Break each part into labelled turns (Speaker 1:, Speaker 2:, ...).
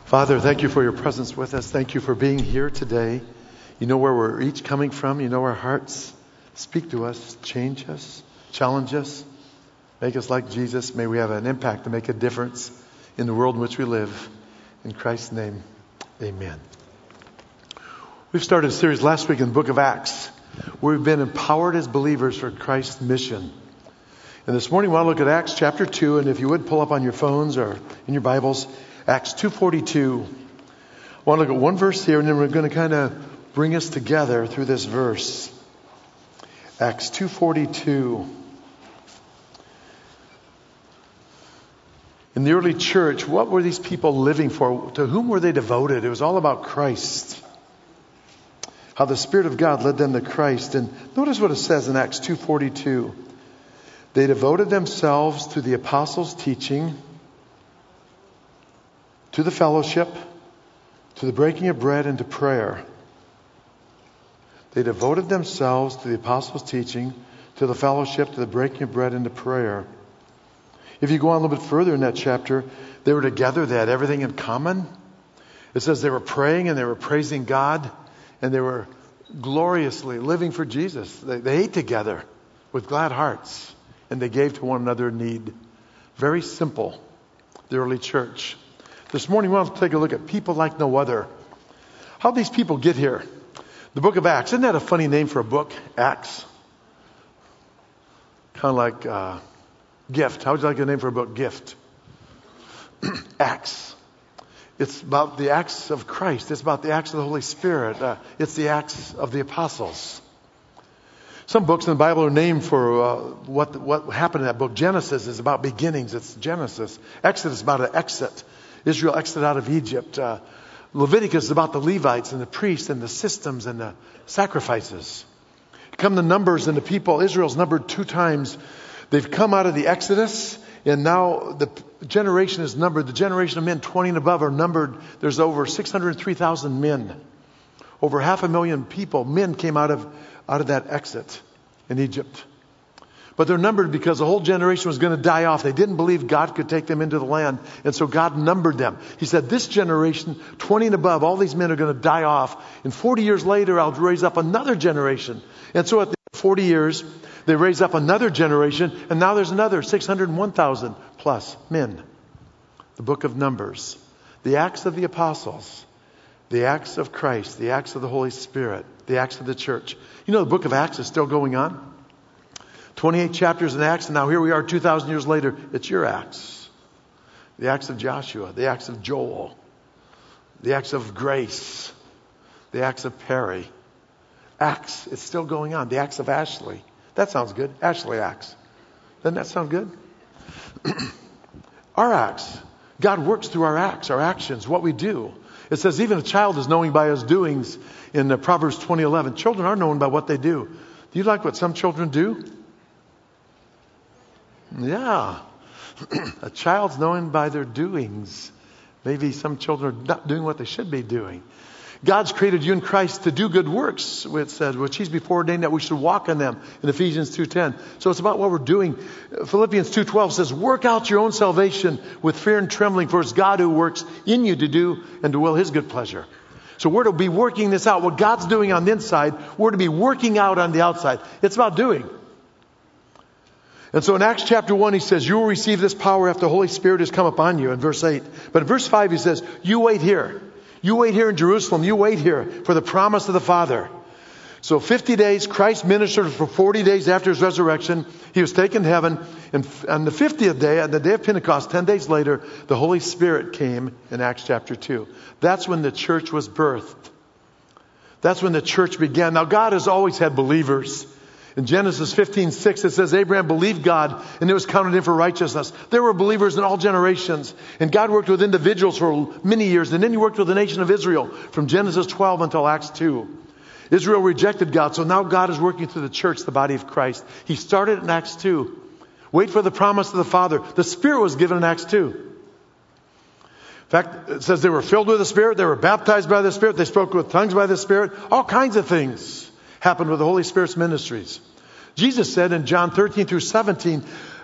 Speaker 1: Father, thank you for your presence with us. Thank you for being here today. You know where we're each coming from. You know our hearts. Speak to us, change us, challenge us, make us like Jesus. May we have an impact to make a difference in the world in which we live. In Christ's name, amen. We've started a series last week in the book of Acts, where we've been empowered as believers for Christ's mission. And this morning we want to look at Acts chapter 2, and if you would pull up on your phones or in your Bibles, Acts 2:42. I want to look at one verse here, and then we're going to kind of bring us together through this verse. Acts 2:42. In the early church, what were these people living for? To whom were they devoted? It was all about Christ. How the Spirit of God led them to Christ. And notice what it says in Acts 2:42. They devoted themselves to the apostles' teaching, to the fellowship, to the breaking of bread, and to prayer. They devoted themselves to the apostles' teaching, to the fellowship, to the breaking of bread, and to prayer. If you go on a little bit further in that chapter, they were together. They had everything in common. It says they were praying and they were praising God, and they were gloriously living for Jesus. They ate together with glad hearts, and they gave to one another in need. Very simple, the early church. This morning we want to take a look at people like no other. How did these people get here? The book of Acts. Isn't that a funny name for a book? Acts. Kind of like gift. How would you like a name for a book? Gift. Acts. It's about the acts of Christ. It's about the acts of the Holy Spirit. It's the acts of the apostles. Some books in the Bible are named for what happened in that book. Genesis is about beginnings. It's Genesis. Exodus is about an exit. Israel exited out of Egypt. Leviticus is about the Levites and the priests and the systems and the sacrifices. Come the Numbers, and the people, Israel's numbered 2 times. They've come out of the Exodus, and now the generation is numbered. The generation of men 20 and above are numbered. There's over 603,000 men. Over 500,000 people, men, came out of that exit in Egypt. But they're numbered because the whole generation was going to die off. They didn't believe God could take them into the land. And so God numbered them. He said, this generation, 20 and above, all these men are going to die off. And 40 years later, I'll raise up another generation. And so at the 40 years, they raise up another generation. And now there's another 601,000 plus men. The book of Numbers. The Acts of the Apostles. The Acts of Christ. The Acts of the Holy Spirit. The Acts of the Church. You know, the book of Acts is still going on. 28 chapters in Acts, and now here we are 2,000 years later. It's your Acts. The Acts of Joshua, the Acts of Joel, the Acts of Grace, the Acts of Perry. Acts, it's still going on. The Acts of Ashley. That sounds good. Ashley Acts. Doesn't that sound good? Our Acts. God works through our acts, our actions, what we do. It says even a child is knowing by his doings in Proverbs 20:11. Children are known by what they do. Do you like what some children do? Yeah. A child's known by their doings. Maybe some children are not doing what they should be doing. God's created you in Christ to do good works, it says, which He's before ordained that we should walk in them in Ephesians 2:10. So it's about what we're doing. Philippians 2:12 says, work out your own salvation with fear and trembling, for it's God who works in you to do and to will His good pleasure. So we're to be working this out. What God's doing on the inside, we're to be working out on the outside. It's about doing. And so in Acts chapter 1, he says, you will receive this power after the Holy Spirit has come upon you, in verse 8. But in verse 5, he says, you wait here. You wait here in Jerusalem. You wait here for the promise of the Father. So 50 days, Christ ministered for 40 days after His resurrection. He was taken to heaven. And on the 50th day, on the day of Pentecost, 10 days later, the Holy Spirit came in Acts chapter 2. That's when the church was birthed. That's when the church began. Now, God has always had believers. In Genesis 15:6, it says, Abraham believed God, and it was counted him for righteousness. There were believers in all generations. And God worked with individuals for many years. And then He worked with the nation of Israel from Genesis 12 until Acts 2. Israel rejected God, so now God is working through the church, the body of Christ. He started in Acts 2. Wait for the promise of the Father. The Spirit was given in Acts 2. In fact, it says they were filled with the Spirit. They were baptized by the Spirit. They spoke with tongues by the Spirit. All kinds of things happened with the Holy Spirit's ministries. Jesus said in John 13 through 17,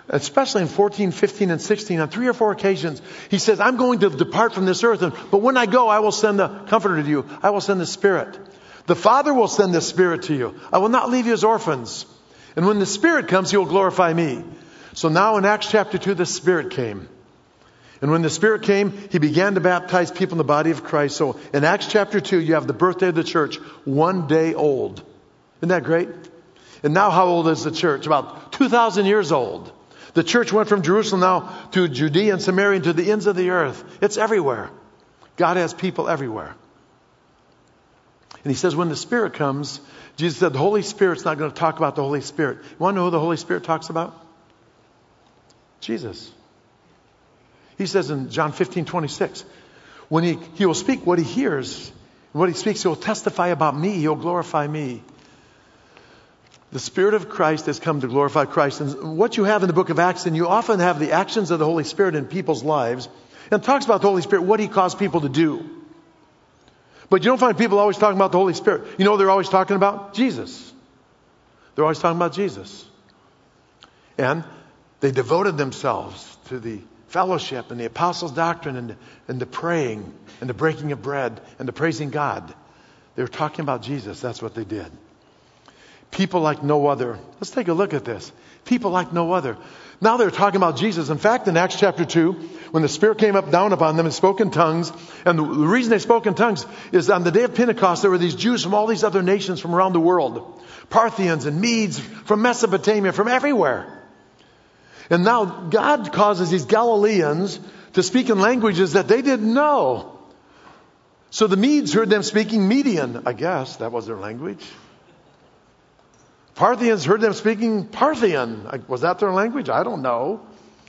Speaker 1: especially in 14, 15, and 16, on 3 or 4 occasions, he says, I'm going to depart from this earth, but when I go, I will send the Comforter to you. I will send the Spirit. The Father will send the Spirit to you. I will not leave you as orphans. And when the Spirit comes, He will glorify me. So now in Acts chapter 2, the Spirit came. And when the Spirit came, He began to baptize people in the body of Christ. So in Acts chapter 2, you have the birthday of the church, 1 day old. Isn't that great? And now how old is the church? About 2,000 years old. The church went from Jerusalem now to Judea and Samaria and to the ends of the earth. It's everywhere. God has people everywhere. And He says when the Spirit comes, Jesus said the Holy Spirit's not going to talk about the Holy Spirit. You want to know who the Holy Spirit talks about? Jesus. He says in John 15:26, when he will speak what He hears, and what He speaks, He will testify about me. He will glorify me. The Spirit of Christ has come to glorify Christ. And what you have in the book of Acts, and you often have the actions of the Holy Spirit in people's lives, and it talks about the Holy Spirit, what He caused people to do. But you don't find people always talking about the Holy Spirit. You know what they're always talking about? Jesus. They're always talking about Jesus. And they devoted themselves to the fellowship and the apostles' doctrine and the praying and the breaking of bread and the praising God. They were talking about Jesus. That's what they did. People like no other. Let's take a look at this. People like no other. Now they're talking about Jesus. In fact, in Acts chapter 2, when the Spirit came up down upon them and spoke in tongues, and the reason they spoke in tongues is on the day of Pentecost, there were these Jews from all these other nations from around the world. Parthians and Medes from Mesopotamia, from everywhere. And now God causes these Galileans to speak in languages that they didn't know. So the Medes heard them speaking Median. I guess that was their language. Parthians heard them speaking Parthian. Was that their language? I don't know.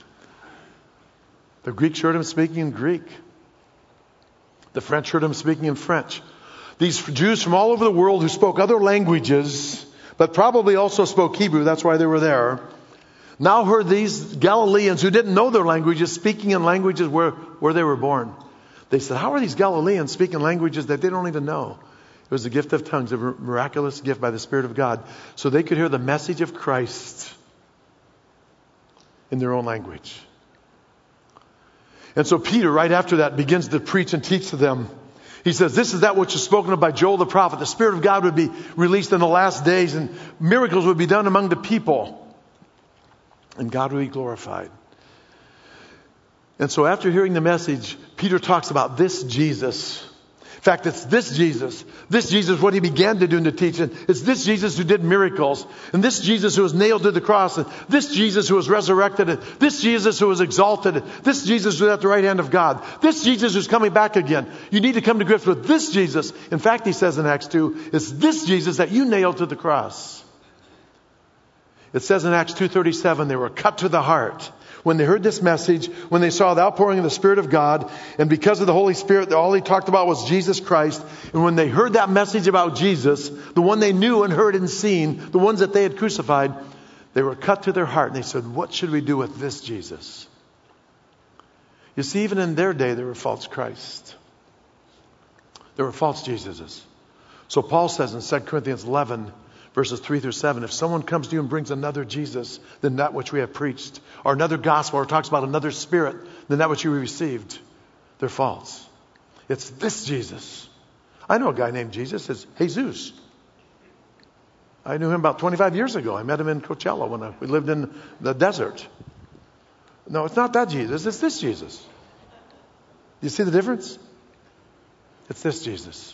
Speaker 1: The Greeks heard them speaking in Greek. The French heard them speaking in French. These Jews from all over the world who spoke other languages, but probably also spoke Hebrew, that's why they were there, now heard these Galileans who didn't know their languages speaking in languages where they were born. They said, how are these Galileans speaking languages that they don't even know? It was the gift of tongues, a miraculous gift by the Spirit of God. So they could hear the message of Christ in their own language. And so Peter, right after that, begins to preach and teach to them. He says, this is that which is spoken of by Joel the prophet. The Spirit of God would be released in the last days and miracles would be done among the people. And God would be glorified. And so after hearing the message, Peter talks about this Jesus. In fact, it's this Jesus. This Jesus, what He began to do in the teaching. It's this Jesus who did miracles. And this Jesus who was nailed to the cross. And this Jesus who was resurrected. And this Jesus who was exalted. And this Jesus who was at the right hand of God. This Jesus who's coming back again. You need to come to grips with this Jesus. In fact, he says in Acts 2, it's this Jesus that you nailed to the cross. It says in Acts 2:37, they were cut to the heart. When they heard this message, when they saw the outpouring of the Spirit of God, and because of the Holy Spirit, all He talked about was Jesus Christ. And when they heard that message about Jesus, the one they knew and heard and seen, the ones that they had crucified, they were cut to their heart. And they said, what should we do with this Jesus? You see, even in their day, there were false Christs. There were false Jesuses. So Paul says in 2 Corinthians 11, verses 3 through 7, if someone comes to you and brings another Jesus than that which we have preached, or another gospel, or talks about another spirit than that which you received, they're false. It's this Jesus. I know a guy named Jesus. It's Jesus. I knew him about 25 years ago. I met him in Coachella when we lived in the desert. No, it's not that Jesus. It's this Jesus. You see the difference? It's this Jesus.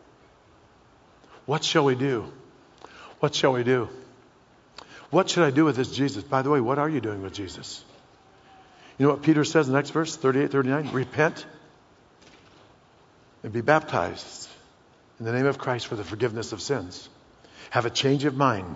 Speaker 1: What shall we do? What shall we do? What should I do with this Jesus? By the way, what are you doing with Jesus? You know what Peter says in the next verse, 38, 39? Repent and be baptized in the name of Christ for the forgiveness of sins. Have a change of mind.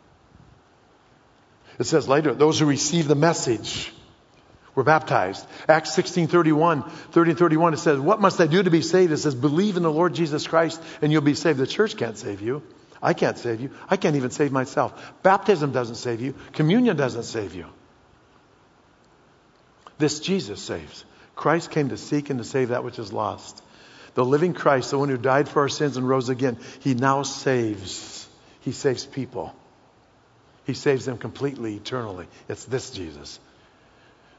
Speaker 1: It says later, those who receive the message were baptized. Acts 16:31, 30 and 31, it says, what must I do to be saved? It says, believe in the Lord Jesus Christ and you'll be saved. The church can't save you. I can't save you. I can't even save myself. Baptism doesn't save you. Communion doesn't save you. This Jesus saves. Christ came to seek and to save that which is lost. The living Christ, the one who died for our sins and rose again, He now saves. He saves people. He saves them completely, eternally. It's this Jesus.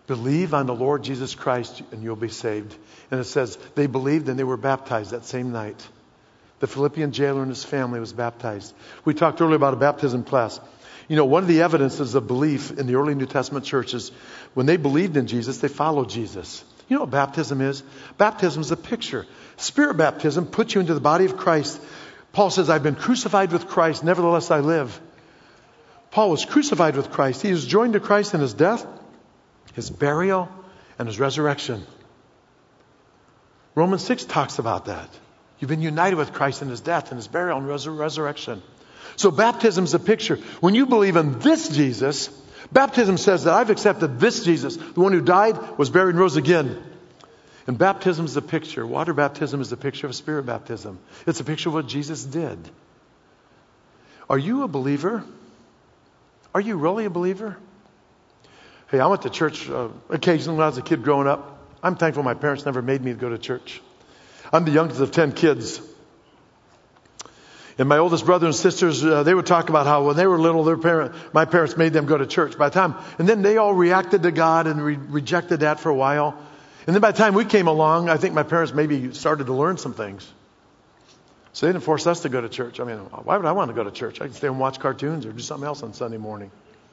Speaker 1: Believe on the Lord Jesus Christ and you'll be saved. And it says they believed and they were baptized that same night. The Philippian jailer and his family was baptized. We talked earlier about a baptism class. You know, one of the evidences of belief in the early New Testament churches, when they believed in Jesus, they followed Jesus. You know what baptism is? Baptism is a picture. Spirit baptism puts you into the body of Christ. Paul says, I've been crucified with Christ, nevertheless I live. Paul was crucified with Christ. He was joined to Christ in his death, his burial, and his resurrection. Romans 6 talks about that. You've been united with Christ in his death and his burial and resurrection. So baptism is a picture. When you believe in this Jesus, baptism says that I've accepted this Jesus, the one who died, was buried, and rose again. And baptism is a picture. Water baptism is a picture of spirit baptism. It's a picture of what Jesus did. Are you a believer? Are you really a believer? Hey, I went to church occasionally when I was a kid growing up. I'm thankful my parents never made me go to church. I'm the youngest of 10 kids. And my oldest brother and sisters, they would talk about how when they were little, my parents made them go to church. And then they all reacted to God and rejected that for a while. And then by the time we came along, I think my parents maybe started to learn some things. So they didn't force us to go to church. I mean, why would I want to go to church? I could stay and watch cartoons or do something else on Sunday morning.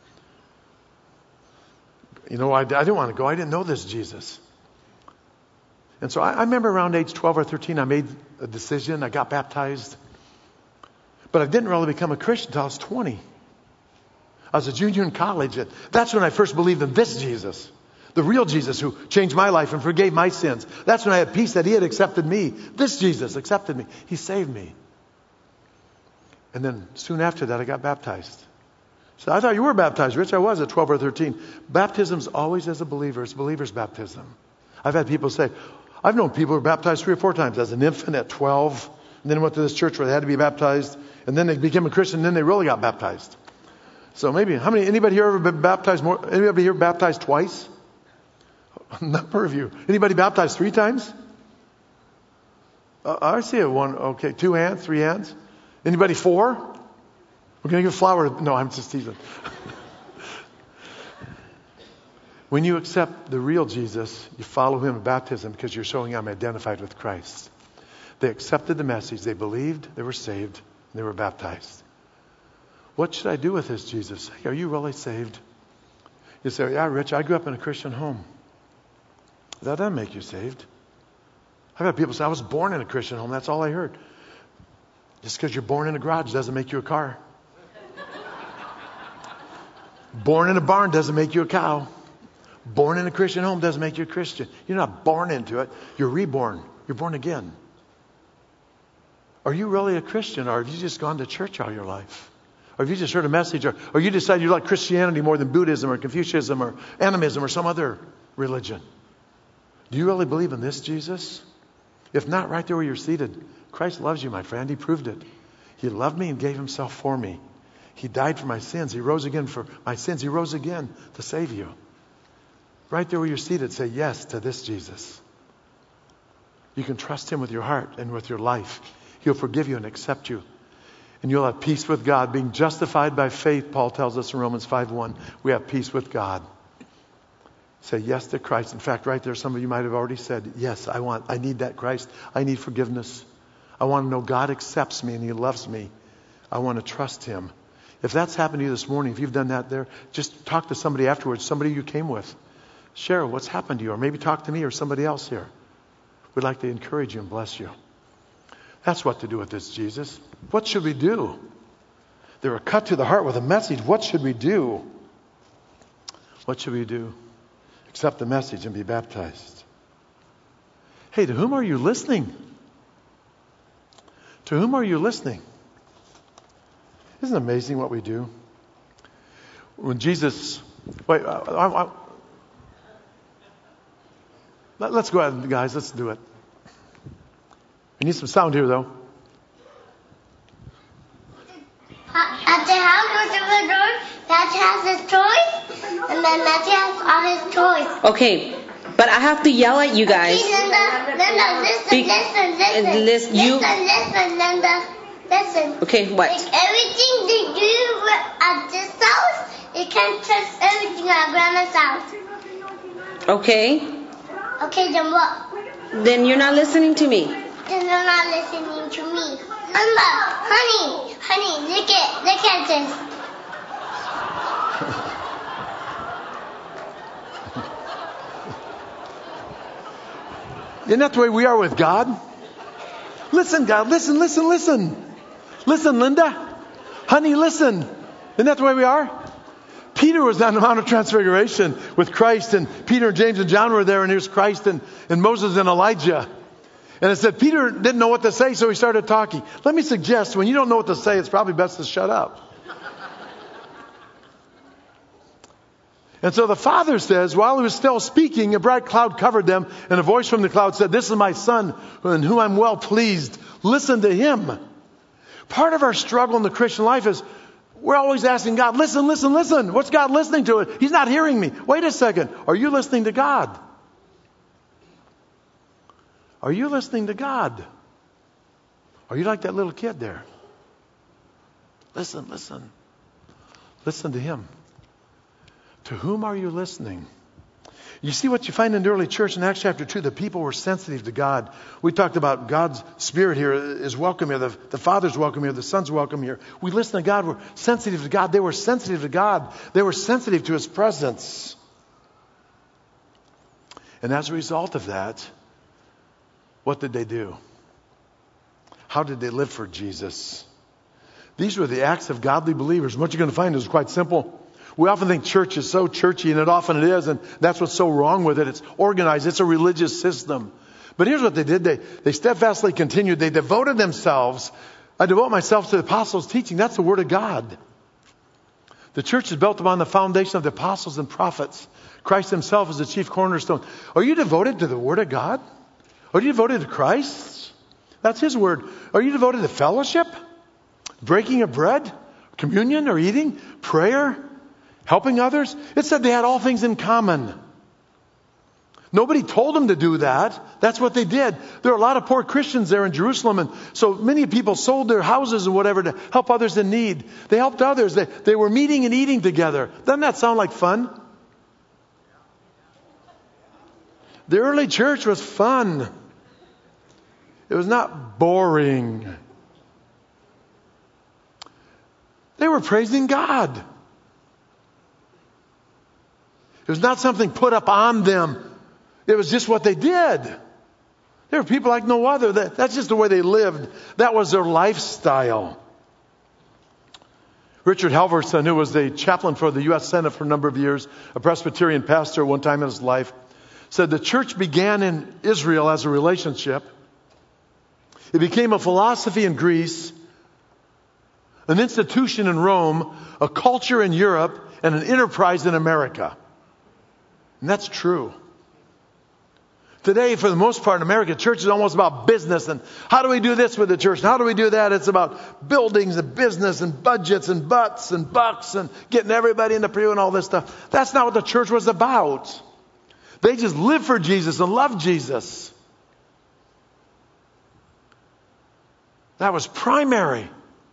Speaker 1: You know, I didn't want to go. I didn't know this Jesus. And so I remember around age 12 or 13, I made a decision. I got baptized. But I didn't really become a Christian until I was 20. I was a junior in college. And that's when I first believed in this Jesus. The real Jesus who changed my life and forgave my sins. That's when I had peace that he had accepted me. This Jesus accepted me. He saved me. And then soon after that, I got baptized. So I thought you were baptized, Rich. I was at 12 or 13. Baptism's always as a believer. It's believer's baptism. I've had people say, I've known people who were baptized 3 or 4 times as an infant at 12. And then went to this church where they had to be baptized. And then they became a Christian. And then they really got baptized. So maybe, anybody here ever been baptized more? Anybody here baptized twice? A number of you. Anybody baptized 3 times? I see it. 1, okay, 2 hands, 3 hands. Anybody 4? We're going to give flower. No, I'm just teasing. When you accept the real Jesus, you follow him in baptism because you're showing I'm identified with Christ. They accepted the message. They believed. They were saved. And they were baptized. What should I do with this Jesus? Hey, are you really saved? You say, yeah, Rich, I grew up in a Christian home. That doesn't make you saved. I've had people say, I was born in a Christian home. That's all I heard. Just because you're born in a garage doesn't make you a car. Born in a barn doesn't make you a cow. Born in a Christian home doesn't make you a Christian. You're not born into it. You're reborn. You're born again. Are you really a Christian, or have you just gone to church all your life? Or have you just heard a message, or you decided you like Christianity more than Buddhism or Confucianism or animism or some other religion? Do you really believe in this Jesus? If not, right there where you're seated, Christ loves you, my friend. He proved it. He loved me and gave himself for me. He died for my sins. He rose again for my sins. He rose again to save you. Right there where you're seated, say yes to this Jesus. You can trust him with your heart and with your life. He'll forgive you and accept you. And you'll have peace with God. Being justified by faith, Paul tells us in Romans 5:1, we have peace with God. Say yes to Christ. In fact, right there, some of you might have already said, yes, I need that Christ. I need forgiveness. I want to know God accepts me and he loves me. I want to trust him. If that's happened to you this morning, if you've done that there, just talk to somebody afterwards, somebody you came with. Share what's happened to you, or maybe talk to me or somebody else here. We'd like to encourage you and bless you. That's what to do with this Jesus. What should we do? They were cut to the heart with a message. What should we do? What should we do? Accept the message and be baptized. Hey, to whom are you listening? To whom are you listening? Isn't it amazing what we do? When Jesus... let's go ahead, guys. Let's do it. We need some sound here, though.
Speaker 2: At the house with the door, Matthew has his toys, and then Matthew has all his toys.
Speaker 3: Okay, but I have to yell at you guys.
Speaker 2: Okay, Linda, listen, Linda, listen.
Speaker 3: Okay, what?
Speaker 2: Like everything they do at this house, you can't trust everything at Grandma's house.
Speaker 3: Okay.
Speaker 2: Okay, then what?
Speaker 3: Then you're not listening to me.
Speaker 2: Then you're not listening to me. Honey, look at this.
Speaker 1: Isn't that the way we are with God? Listen, God, listen. Listen, Linda. Honey, listen. Isn't that the way we are? Peter was on the Mount of Transfiguration with Christ, and Peter and James and John were there, and here's Christ and Moses and Elijah. And it said Peter didn't know what to say, so he started talking. Let me suggest, when you don't know what to say, it's probably best to shut up. And so the Father says, while he was still speaking, a bright cloud covered them, and a voice from the cloud said, "This is my Son, in whom I'm well pleased. Listen to him." Part of our struggle in the Christian life is we're always asking God, listen. What's God listening to? He's not hearing me. Wait a second. Are you listening to God? Are you listening to God? Are you like that little kid there? Listen. Listen to him. To whom are you listening? You see what you find in the early church in Acts chapter 2, the people were sensitive to God. We talked about God's Spirit here is welcome here. The Father's welcome here. The Son's welcome here. We listen to God. We're sensitive to God. They were sensitive to God. They were sensitive to his presence. And as a result of that, what did they do? How did they live for Jesus? These were the acts of godly believers. And what you're going to find is quite simple. We often think church is so churchy, and it often it is, and that's what's so wrong with it. It's organized. It's a religious system. But here's what they did. They steadfastly continued. They devoted themselves. I devote myself to the apostles' teaching. That's the Word of God. The church is built upon the foundation of the apostles and prophets. Christ himself is the chief cornerstone. Are you devoted to the Word of God? Are you devoted to Christ? That's his Word. Are you devoted to fellowship? Breaking of bread? Communion or eating? Prayer? Helping others? It said they had all things in common. Nobody told them to do that. That's what they did. There are a lot of poor Christians there in Jerusalem, and so many people sold their houses and whatever to help others in need. They helped others. They were meeting and eating together. Doesn't that sound like fun? The early church was fun. It was not boring. They were praising God. It was not something put up on them. It was just what they did. There were people like no other. That's just the way they lived. That was their lifestyle. Richard Halverson, who was the chaplain for the U.S. Senate for a number of years, a Presbyterian pastor at one time in his life, said the church began in Israel as a relationship. It became a philosophy in Greece, an institution in Rome, a culture in Europe, and an enterprise in America. And that's true. Today, for the most part in America, church is almost about business and how do we do this with the church? And how do we do that? It's about buildings and business and budgets and butts and bucks and getting everybody in the pew and all this stuff. That's not what the church was about. They just lived for Jesus and loved Jesus. That was primary.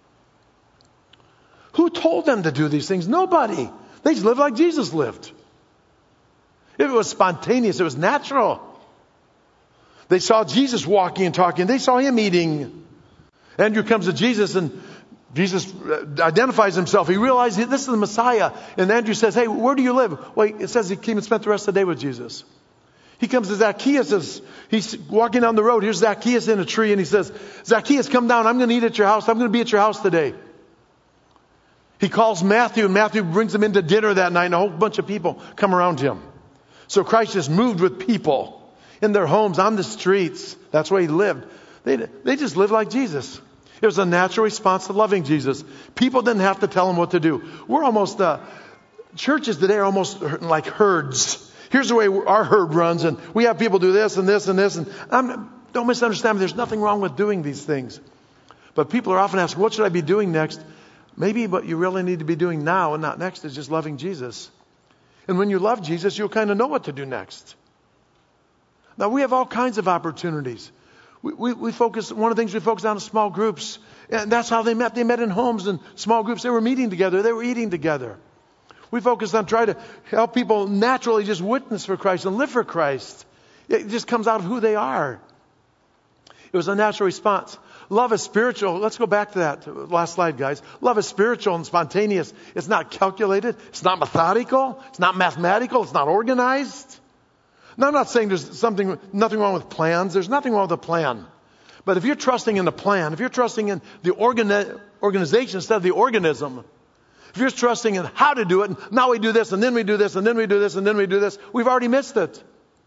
Speaker 1: Who told them to do these things? Nobody. They just lived like Jesus lived. If it was spontaneous, it was natural. They saw Jesus walking and talking. They saw him eating. Andrew comes to Jesus and Jesus identifies himself. He realizes this is the Messiah. And Andrew says, "Hey, where do you live?" Well, it says he came and spent the rest of the day with Jesus. He comes to Zacchaeus. He's walking down the road. Here's Zacchaeus in a tree. And he says, "Zacchaeus, come down. I'm going to eat at your house. I'm going to be at your house today." He calls Matthew, and Matthew brings him into dinner that night. And a whole bunch of people come around him. So Christ is moved with people in their homes, on the streets. That's where he lived. They just lived like Jesus. It was a natural response to loving Jesus. People didn't have to tell him what to do. We're almost, churches today are almost like herds. Here's the way our herd runs, and we have people do this and this and this. And don't misunderstand me. There's nothing wrong with doing these things. But people are often asking, what should I be doing next? Maybe what you really need to be doing now and not next is just loving Jesus. And when you love Jesus, you'll kind of know what to do next. Now, we have all kinds of opportunities. We focus, one of the things we focus on is small groups. And that's how they met. They met in homes and small groups. They were meeting together. They were eating together. We focus on trying to help people naturally just witness for Christ and live for Christ. It just comes out of who they are. It was a natural response. Love is spiritual. Let's go back to that last slide, guys. Love is spiritual and spontaneous. It's not calculated. It's not methodical. It's not mathematical. It's not organized. Now, I'm not saying there's nothing wrong with plans. There's nothing wrong with a plan. But if you're trusting in the plan, if you're trusting in the organization instead of the organism, if you're trusting in how to do it, and now we do this, and then we do this, and then we do this, and then we do this, we've already missed it.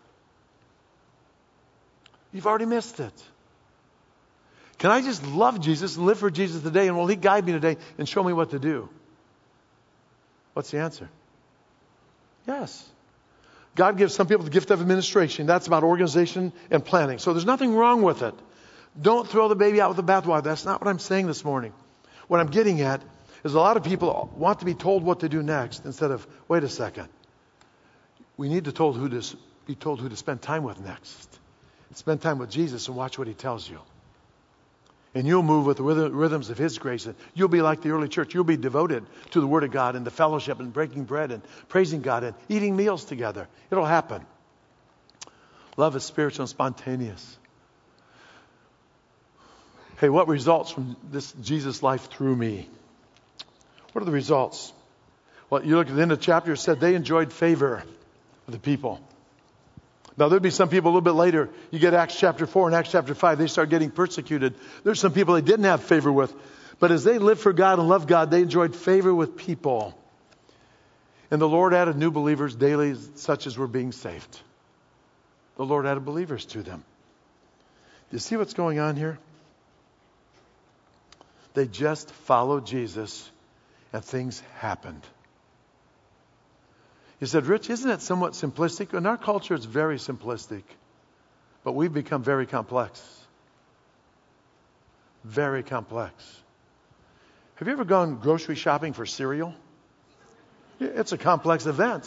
Speaker 1: You've already missed it. Can I just love Jesus and live for Jesus today, and will He guide me today and show me what to do? What's the answer? Yes. God gives some people the gift of administration. That's about organization and planning. So there's nothing wrong with it. Don't throw the baby out with the bathwater. That's not what I'm saying this morning. What I'm getting at is a lot of people want to be told what to do next instead of, wait a second. We need to be told who to spend time with next. Spend time with Jesus and watch what He tells you. And you'll move with the rhythms of His grace. And you'll be like the early church. You'll be devoted to the Word of God and the fellowship and breaking bread and praising God and eating meals together. It'll happen. Love is spiritual and spontaneous. Hey, what results from this Jesus life through me? What are the results? Well, you look at the end of the chapter, it said they enjoyed favor of the people. Now, there'd be some people a little bit later. You get Acts chapter 4 and Acts chapter 5. They start getting persecuted. There's some people they didn't have favor with. But as they lived for God and loved God, they enjoyed favor with people. And the Lord added new believers daily, such as were being saved. The Lord added believers to them. Do you see what's going on here? They just followed Jesus and things happened. He said, Rich, isn't it somewhat simplistic? In our culture, it's very simplistic. But we've become very complex. Very complex. Have you ever gone grocery shopping for cereal? It's a complex event.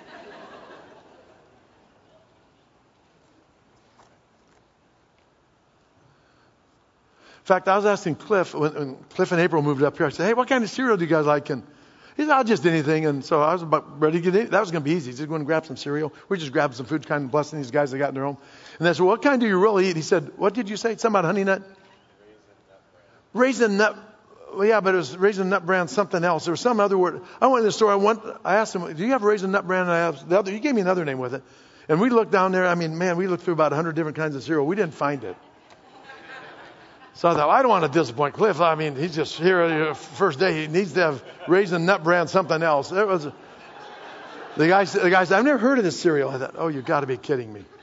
Speaker 1: In fact, I was asking Cliff, when Cliff and April moved up here, I said, hey, what kind of cereal do you guys like? And he said, just anything. And so I was about ready to get in. That was going to be easy. Just going to grab some cereal. We just grabbed some food, kind of blessing these guys that got in their home. And they said, what kind do you really eat? He said, what did you say? Something about Honey Nut? Raisin Nut. Well, yeah, but it was Raisin Nut Brand something else. There was some other word. I went to the store. I asked him, do you have Raisin Nut Brand? And I have the other. He gave me another name with it. And we looked down there. I mean, man, we looked through about 100 different kinds of cereal. We didn't find it. So I thought, I don't want to disappoint Cliff. I mean, he's just here first day. He needs to have Raisin Nut Brand something else. There was the guy said, I've never heard of this cereal. I thought, oh, you've got to be kidding me.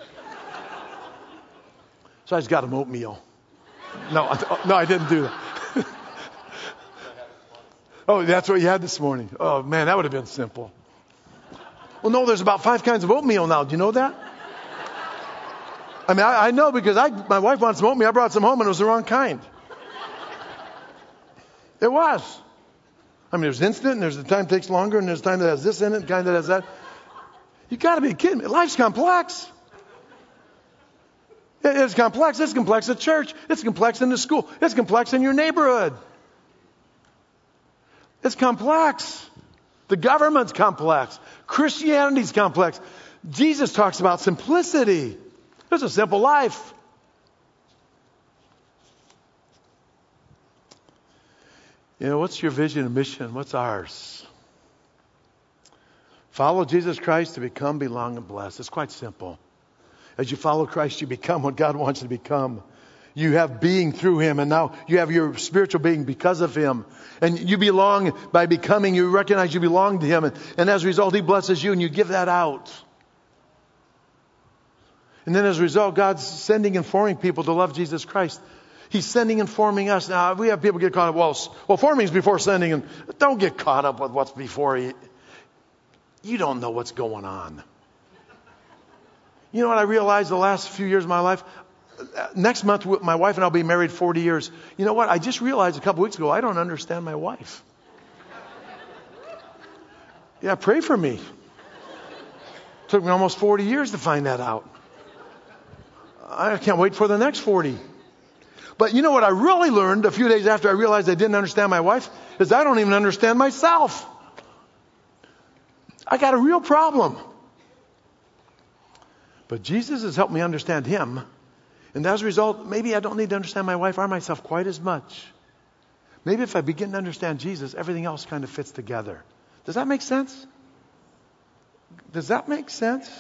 Speaker 1: So I just got him oatmeal. No, I didn't do that. Oh, that's what you had this morning. Oh, man, that would have been simple. Well, no, there's about 5 kinds of oatmeal now. Do you know that? I mean, I know because my wife wanted some oatmeal. I brought some home and it was the wrong kind. It was. I mean, there's instant and there's the time takes longer and there's time that has this in it and kind that has that. You got to be kidding me. Life's complex. It's complex. It's complex at church. It's complex in the school. It's complex in your neighborhood. It's complex. The government's complex. Christianity's complex. Jesus talks about simplicity. It's a simple life. You know, what's your vision and mission? What's ours? Follow Jesus Christ to become, belong, and bless. It's quite simple. As you follow Christ, you become what God wants you to become. You have being through Him, and now you have your spiritual being because of Him. And you belong by becoming. You recognize you belong to Him. And as a result, He blesses you, and you give that out. And then as a result, God's sending and forming people to love Jesus Christ. He's sending and forming us. Now, we have people get caught up. Well, forming is before sending. And don't get caught up with what's before you. You don't know what's going on. You know what I realized the last few years of my life? Next month, my wife and I will be married 40 years. You know what? I just realized a couple weeks ago, I don't understand my wife. Yeah, pray for me. Took me almost 40 years to find that out. I can't wait for the next 40. But you know what I really learned a few days after I realized I didn't understand my wife? Is I don't even understand myself. I got a real problem. But Jesus has helped me understand him. And as a result, maybe I don't need to understand my wife or myself quite as much. Maybe if I begin to understand Jesus, everything else kind of fits together. Does that make sense? Does that make sense?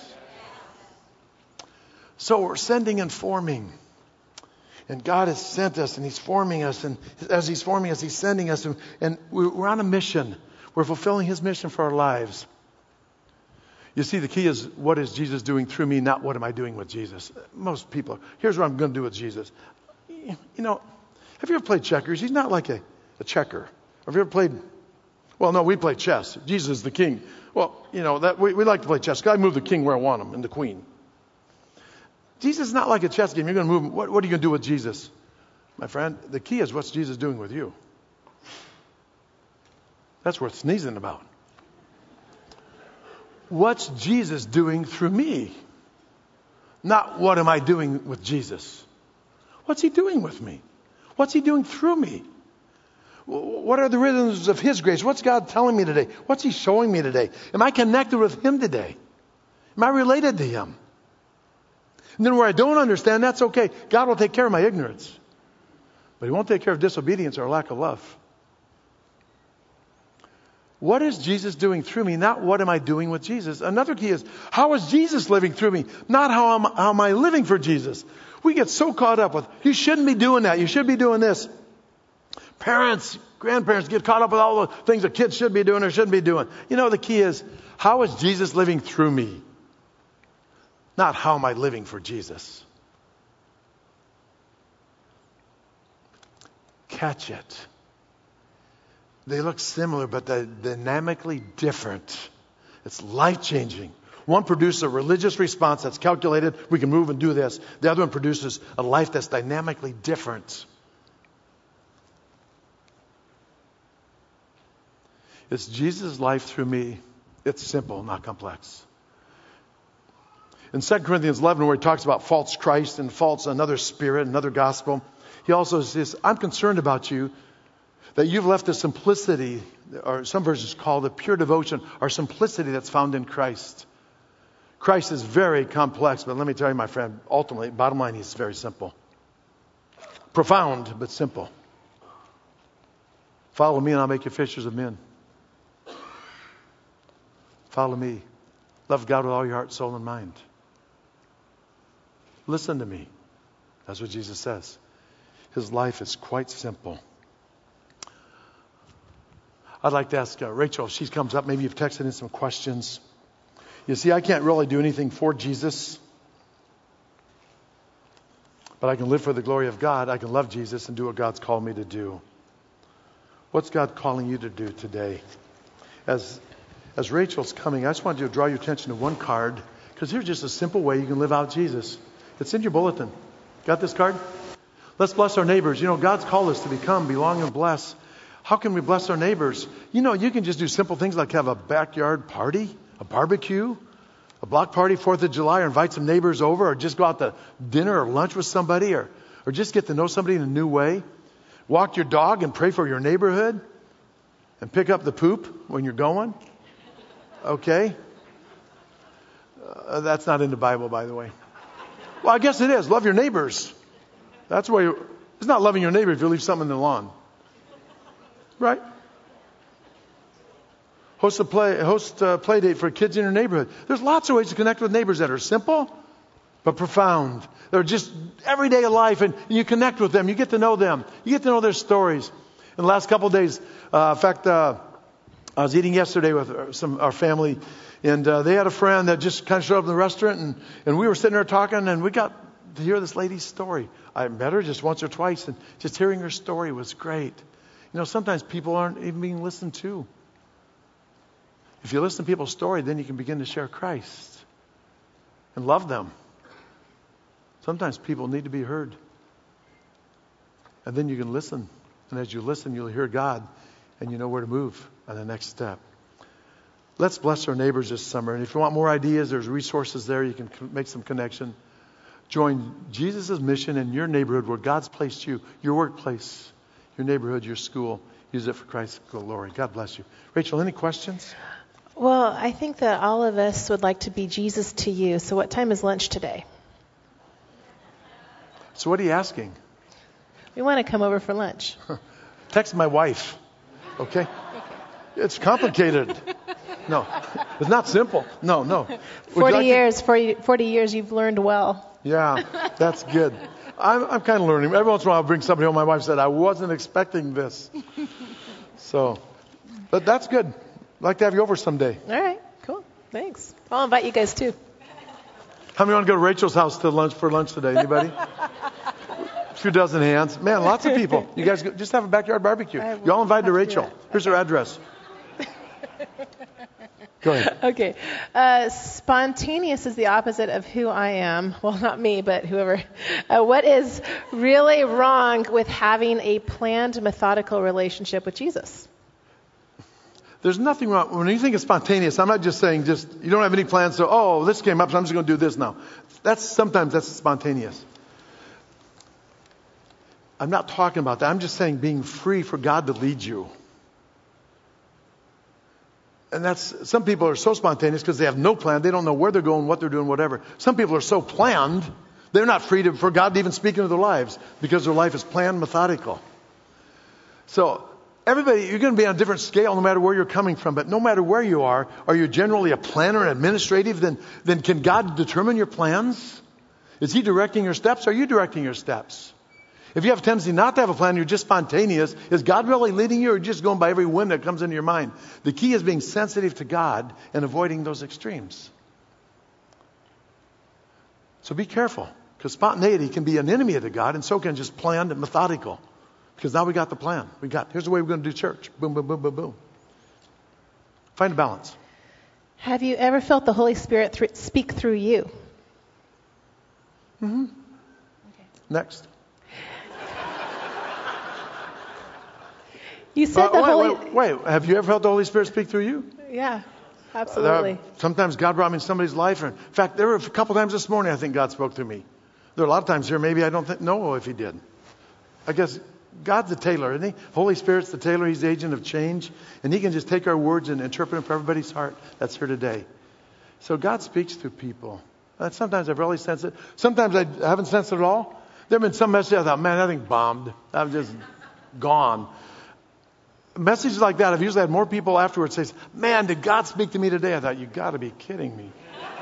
Speaker 1: So we're sending and forming. And God has sent us and he's forming us. And as he's forming us, he's sending us. And we're on a mission. We're fulfilling his mission for our lives. You see, the key is, what is Jesus doing through me, not what am I doing with Jesus. Most people, here's what I'm going to do with Jesus. You know, have you ever played checkers? He's not like a checker. Have you ever played, well, no, we play chess. Jesus is the king. Well, you know, that we like to play chess. I move the king where I want him and the queen. Jesus is not like a chess game. You're going to move him. What are you going to do with Jesus? My friend, the key is, what's Jesus doing with you? That's worth sneezing about. What's Jesus doing through me? Not what am I doing with Jesus? What's he doing with me? What's he doing through me? What are the rhythms of his grace? What's God telling me today? What's he showing me today? Am I connected with him today? Am I related to him? And then where I don't understand, that's okay. God will take care of my ignorance. But he won't take care of disobedience or lack of love. What is Jesus doing through me? Not what am I doing with Jesus? Another key is, how is Jesus living through me? Not how am I living for Jesus? We get so caught up with, you shouldn't be doing that. You should be doing this. Parents, grandparents get caught up with all the things that kids should be doing or shouldn't be doing. You know, the key is, how is Jesus living through me? Not how am I living for Jesus? Catch it. They look similar, but they're dynamically different. It's life-changing. One produces a religious response that's calculated. We can move and do this. The other one produces a life that's dynamically different. It's Jesus' life through me. It's simple, not complex. In 2 Corinthians 11, where he talks about false Christ and false another spirit, another gospel, he also says, I'm concerned about you, that you've left the simplicity, or some versions call it pure devotion, or simplicity that's found in Christ. Christ is very complex, but let me tell you, my friend, ultimately, bottom line, he's very simple. Profound, but simple. Follow me and I'll make you fishers of men. Follow me. Love God with all your heart, soul, and mind. Listen to me. That's what Jesus says. His life is quite simple. I'd like to ask Rachel, if she comes up, maybe you've texted in some questions. You see, I can't really do anything for Jesus, but I can live for the glory of God. I can love Jesus and do what God's called me to do. What's God calling you to do today? As Rachel's coming, I just want you to draw your attention to one card, because here's just a simple way you can live out Jesus. It's in your bulletin. Got this card? Let's bless our neighbors. You know, God's called us to become, belong, and bless. How can we bless our neighbors? You know, you can just do simple things like have a backyard party, a barbecue, a block party, 4th of July, or invite some neighbors over, or just go out to dinner or lunch with somebody, or just get to know somebody in a new way. Walk your dog and pray for your neighborhood, and pick up the poop when you're going. Okay? That's not in the Bible, by the way. Well, I guess it is. Love your neighbors. That's where it's not loving your neighbor if you leave something in the lawn. Right? Host a play date for kids in your neighborhood. There's lots of ways to connect with neighbors that are simple, but profound. They're just everyday life, and you connect with them. You get to know them. You get to know their stories. In the last couple of days, in fact, I was eating yesterday with our family, and they had a friend that just kind of showed up in the restaurant, and we were sitting there talking, and we got to hear this lady's story. I met her just once or twice, and just hearing her story was great. You know, sometimes people aren't even being listened to. If you listen to people's story, then you can begin to share Christ and love them. Sometimes people need to be heard. And then you can listen. And as you listen, you'll hear God, and you know where to move on the next step. Let's bless our neighbors this summer. And if you want more ideas, there's resources there. You can make some connection. Join Jesus' mission in your neighborhood where God's placed you, your workplace, your neighborhood, your school. Use it for Christ's glory. God bless you. Rachel, any questions?
Speaker 4: Well, I think that all of us would like to be Jesus to you. So what time is lunch today?
Speaker 1: So what are you asking?
Speaker 4: We want to come over for lunch.
Speaker 1: Text my wife. Okay? It's complicated. No, it's not simple. No.
Speaker 4: 40 years you've learned well.
Speaker 1: Yeah, that's good. I'm kind of learning. Every once in a while I'll bring somebody home. My wife said, I wasn't expecting this. But that's good. I'd like to have you over someday.
Speaker 4: All right, cool. Thanks. I'll invite you guys too.
Speaker 1: How many want to go to Rachel's house for lunch today? Anybody? A few dozen hands. Man, lots of people. You guys just have a backyard barbecue. You all invited to Rachel. Here's her address. Go ahead.
Speaker 4: Okay. Spontaneous is the opposite of who I am. Well, not me, but whoever. What is really wrong with having a planned, methodical relationship with Jesus?
Speaker 1: There's nothing wrong. When you think of spontaneous, I'm not just saying you don't have any plans, so, this came up, so I'm just going to do this now. Sometimes that's spontaneous. I'm not talking about that. I'm just saying being free for God to lead you. And some people are so spontaneous because they have no plan. They don't know where they're going, what they're doing, whatever. Some people are so planned, they're not free for God to even speak into their lives because their life is planned, methodical. So everybody, you're going to be on a different scale no matter where you're coming from. But no matter where you are you generally a planner and administrative? Then can God determine your plans? Is He directing your steps? Or are you directing your steps? If you have a tendency not to have a plan, you're just spontaneous. Is God really leading you, or just going by every wind that comes into your mind? The key is being sensitive to God and avoiding those extremes. So be careful, because spontaneity can be an enemy to God, and so can just planned and methodical. Because now we got the plan. Here's the way we're going to do church. Boom, boom, boom, boom, boom. Find a balance.
Speaker 4: Have you ever felt the Holy Spirit speak through you?
Speaker 1: Mm-hmm. Okay. Next.
Speaker 4: You said
Speaker 1: Wait. Have you ever felt the Holy Spirit speak through you?
Speaker 4: Yeah, absolutely.
Speaker 1: Sometimes God brought me in somebody's life. In fact, there were a couple times this morning I think God spoke through me. There are a lot of times here maybe I don't know if He did. I guess God's the tailor, isn't He? Holy Spirit's the tailor. He's the agent of change. And He can just take our words and interpret them for everybody's heart that's here today. So God speaks through people. Sometimes I've really sensed it. Sometimes I haven't sensed it at all. There have been some messages I thought, man, that thing bombed. I'm just gone. Messages like that, I've usually had more people afterwards say, man, did God speak to me today? I thought, you got to be kidding me.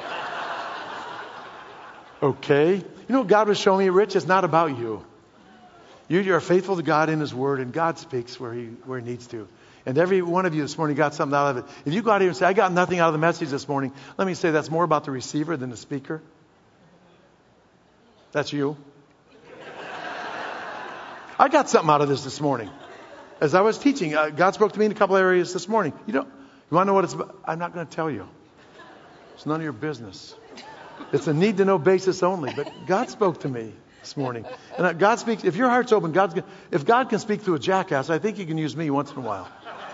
Speaker 1: Okay. You know what God was showing me, Rich? It's not about you. You're faithful to God in His Word, and God speaks where He needs to. And every one of you this morning got something out of it. If you go out here and say, I got nothing out of the message this morning, let me say that's more about the receiver than the speaker. That's you. I got something out of this morning. As I was teaching, God spoke to me in a couple areas this morning. You want to know what it's about? I'm not going to tell you. It's none of your business. It's a need-to-know basis only. But God spoke to me this morning. And God speaks. If your heart's open, if God can speak through a jackass, I think He can use me once in a while.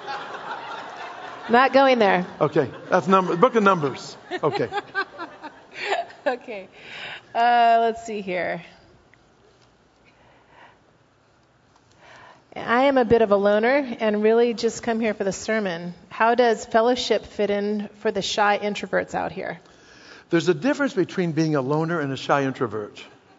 Speaker 4: Not going there.
Speaker 1: Okay. That's book of Numbers. Okay.
Speaker 4: Okay. Let's see here. I am a bit of a loner and really just come here for the sermon. How does fellowship fit in for the shy introverts out here?
Speaker 1: There's a difference between being a loner and a shy introvert.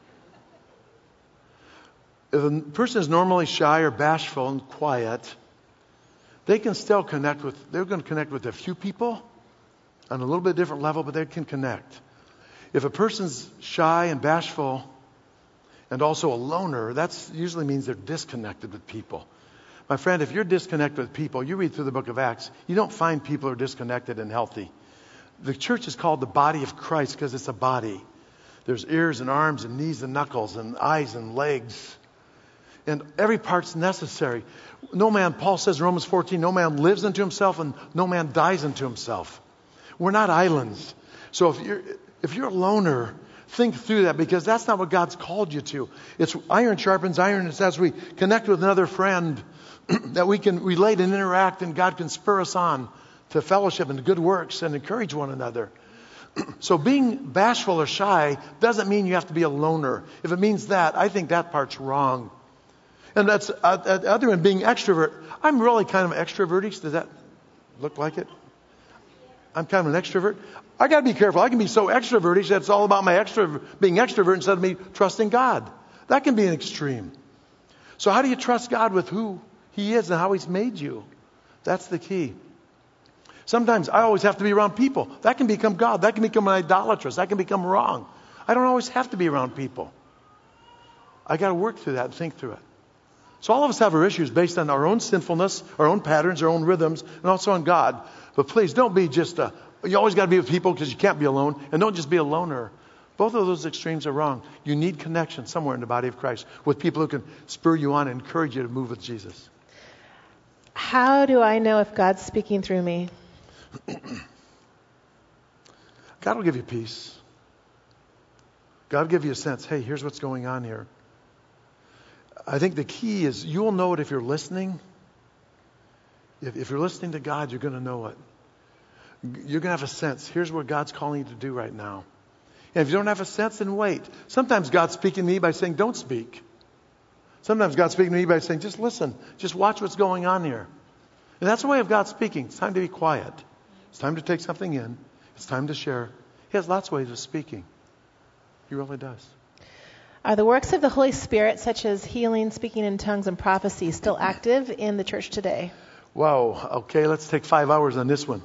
Speaker 1: If a person is normally shy or bashful and quiet, they can still they're going to connect with a few people on a little bit different level, but they can connect. If a person's shy and bashful and also a loner, that usually means they're disconnected with people. My friend, if you're disconnected with people, you read through the book of Acts, you don't find people who are disconnected and healthy. The church is called the body of Christ because it's a body. There's ears and arms and knees and knuckles and eyes and legs. And every part's necessary. Paul says in Romans 14, no man lives unto himself and no man dies unto himself. We're not islands. So if you're a loner, think through that, because that's not what God's called you to. It's iron sharpens iron. It's as we connect with another friend that we can relate and interact, and God can spur us on to fellowship and good works and encourage one another. So being bashful or shy doesn't mean you have to be a loner. If it means that, I think that part's wrong. And that's other than being extrovert. I'm really kind of extroverted. Does that look like it? I'm kind of an extrovert. I got to be careful. I can be so extroverted that it's all about my being extrovert instead of me trusting God. That can be an extreme. So how do you trust God with who He is and how He's made you? That's the key. Sometimes I always have to be around people. That can become God. That can become idolatrous. That can become wrong. I don't always have to be around people. I got to work through that and think through it. So all of us have our issues based on our own sinfulness, our own patterns, our own rhythms, and also on God. But please don't be just you always got to be with people because you can't be alone. And don't just be a loner. Both of those extremes are wrong. You need connection somewhere in the body of Christ with people who can spur you on and encourage you to move with Jesus.
Speaker 4: How do I know if God's speaking through me?
Speaker 1: God will give you peace. God will give you a sense, hey, here's what's going on here. I think the key is you will know it if you're listening. If you're listening to God, you're going to know it. You're going to have a sense. Here's what God's calling you to do right now. And if you don't have a sense, then wait. Sometimes God's speaking to me by saying, don't speak. Sometimes God's speaking to me by saying, just listen. Just watch what's going on here. And that's the way of God speaking. It's time to be quiet. It's time to take something in. It's time to share. He has lots of ways of speaking. He really does.
Speaker 4: Are the works of the Holy Spirit, such as healing, speaking in tongues, and prophecy, still active in the church today?
Speaker 1: Wow. Okay, let's take 5 hours on this one.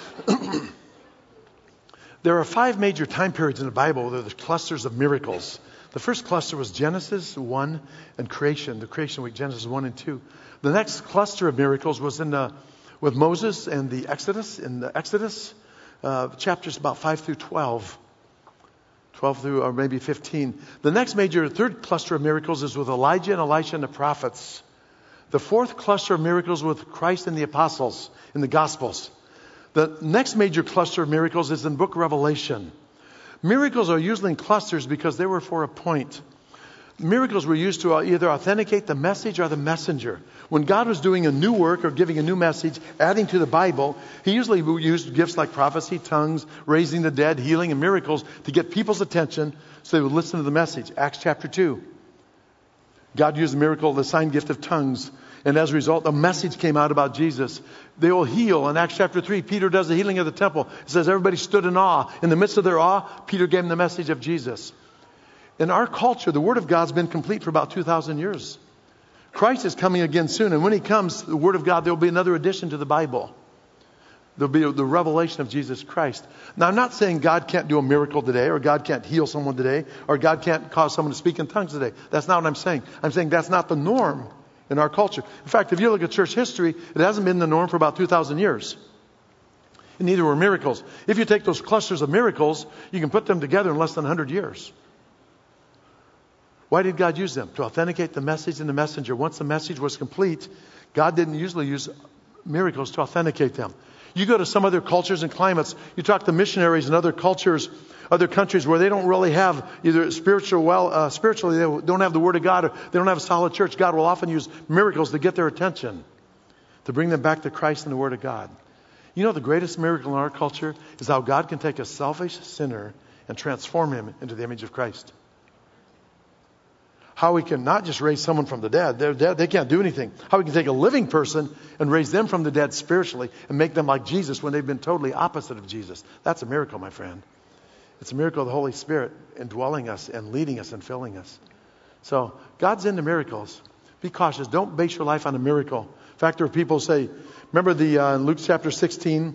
Speaker 1: There are 5 major time periods in the Bible. They're the clusters of miracles. The first cluster was Genesis 1 and creation, the creation week, Genesis 1 and 2. The next cluster of miracles was with Moses and the Exodus, in the Exodus, chapters about 5 through 12. 12 through, or maybe 15. The next major, third cluster of miracles is with Elijah and Elisha and the prophets. The fourth cluster of miracles with Christ and the apostles in the Gospels. The next major cluster of miracles is in the book of Revelation. Miracles are usually in clusters because they were for a point. Miracles were used to either authenticate the message or the messenger. When God was doing a new work or giving a new message, adding to the Bible, He usually used gifts like prophecy, tongues, raising the dead, healing, and miracles to get people's attention so they would listen to the message. Acts chapter 2. God used the miracle, the sign gift of tongues. And as a result, a message came out about Jesus. They will heal. In Acts chapter 3, Peter does the healing of the temple. It says everybody stood in awe. In the midst of their awe, Peter gave them the message of Jesus. In our culture, the Word of God's been complete for about 2,000 years. Christ is coming again soon. And when He comes, the Word of God, there will be another addition to the Bible. There will be the revelation of Jesus Christ. Now, I'm not saying God can't do a miracle today, or God can't heal someone today, or God can't cause someone to speak in tongues today. That's not what I'm saying. I'm saying that's not the norm in our culture. In fact, if you look at church history, it hasn't been the norm for about 2,000 years. And neither were miracles. If you take those clusters of miracles, you can put them together in less than 100 years. Why did God use them? To authenticate the message and the messenger. Once the message was complete, God didn't usually use miracles to authenticate them. You go to some other cultures and climates, you talk to missionaries in other cultures, other countries where they don't really have either spiritually they don't have the Word of God, or they don't have a solid church. God will often use miracles to get their attention, to bring them back to Christ and the Word of God. You know, the greatest miracle in our culture is how God can take a selfish sinner and transform him into the image of Christ. How He can not just raise someone from the dead. They're dead. They can't do anything. How He can take a living person and raise them from the dead spiritually and make them like Jesus when they've been totally opposite of Jesus. That's a miracle, my friend. It's a miracle of the Holy Spirit indwelling us and leading us and filling us. So God's into miracles. Be cautious. Don't base your life on a miracle. In fact, there are people who say, remember in Luke chapter 16,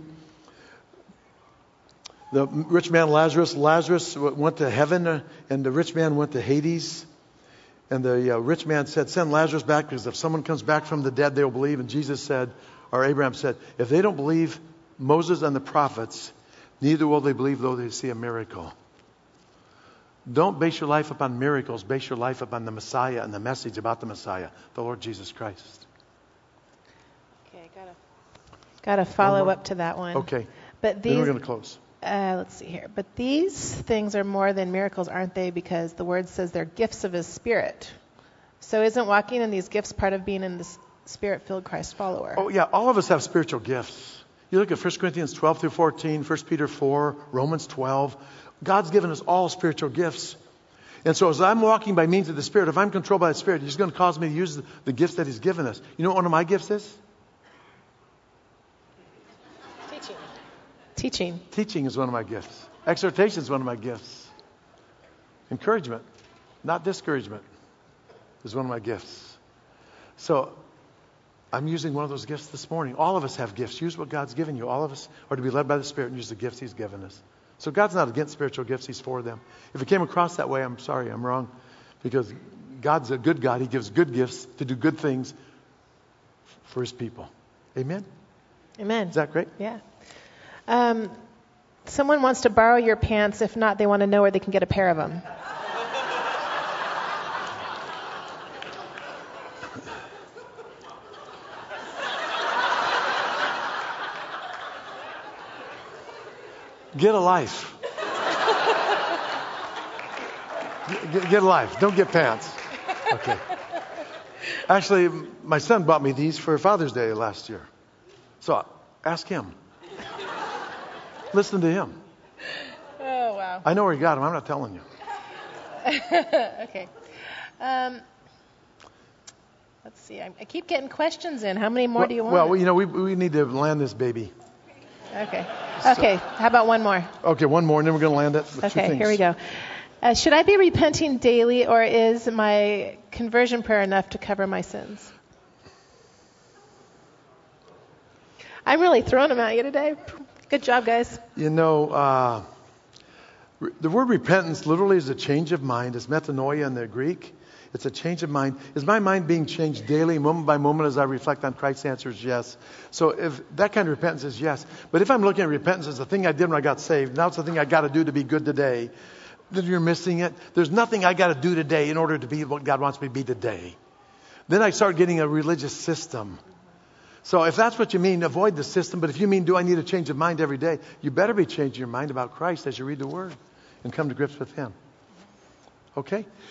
Speaker 1: the rich man Lazarus went to heaven and the rich man went to Hades. And the rich man said, send Lazarus back because if someone comes back from the dead, they'll believe. And Jesus said, or Abraham said, if they don't believe Moses and the prophets, neither will they believe though they see a miracle. Don't base your life upon miracles. Base your life upon the Messiah and the message about the Messiah, the Lord Jesus Christ.
Speaker 4: Okay, got to follow up to that one.
Speaker 1: Okay.
Speaker 4: But
Speaker 1: then we're going to close.
Speaker 4: Let's see here. But these things are more than miracles, aren't they? Because the Word says they're gifts of His Spirit. So isn't walking in these gifts part of being in the Spirit-filled Christ follower?
Speaker 1: Oh, yeah. All of us have spiritual gifts. You look at 1 Corinthians 12 through 14, 1 Peter 4, Romans 12. God's given us all spiritual gifts. And so as I'm walking by means of the Spirit, if I'm controlled by the Spirit, He's going to cause me to use the gifts that He's given us. You know what one of my gifts is?
Speaker 4: Teaching.
Speaker 1: Teaching is one of my gifts. Exhortation is one of my gifts. Encouragement, not discouragement, is one of my gifts. So I'm using one of those gifts this morning. All of us have gifts. Use what God's given you. All of us are to be led by the Spirit and use the gifts He's given us. So God's not against spiritual gifts. He's for them. If it came across that way, I'm sorry, I'm wrong. Because God's a good God. He gives good gifts to do good things for His people. Amen?
Speaker 4: Amen.
Speaker 1: Is that great?
Speaker 4: Yeah. Someone wants to borrow your pants. If not, they want to know where they can get a pair of them.
Speaker 1: Get a life. Get a life. Don't get pants. Okay. Actually, my son bought me these for Father's Day last year. So ask him. Listen to him.
Speaker 4: Oh, wow.
Speaker 1: I know where he got them. I'm not telling you.
Speaker 4: Okay. Let's see. I keep getting questions in. How many more do you want?
Speaker 1: Well, you know, we need to land this baby.
Speaker 4: Okay. Okay. How about one more?
Speaker 1: Okay, one more, and then we're going to land it with two
Speaker 4: Okay,
Speaker 1: things.
Speaker 4: here we go. Should I be repenting daily, or is my conversion prayer enough to cover my sins? I'm really throwing them at you today. Good job, guys.
Speaker 1: You know, the word repentance literally is a change of mind. It's metanoia in the Greek. It's a change of mind. Is my mind being changed daily, moment by moment, as I reflect on Christ? The answer is yes. So if that kind of repentance is yes. But if I'm looking at repentance as the thing I did when I got saved, now it's the thing I got to do to be good today, then you're missing it. There's nothing I got to do today in order to be what God wants me to be today. Then I start getting a religious system. So if that's what you mean, avoid the system. But if you mean, do I need a change of mind every day? You better be changing your mind about Christ as you read the Word and come to grips with Him. Okay?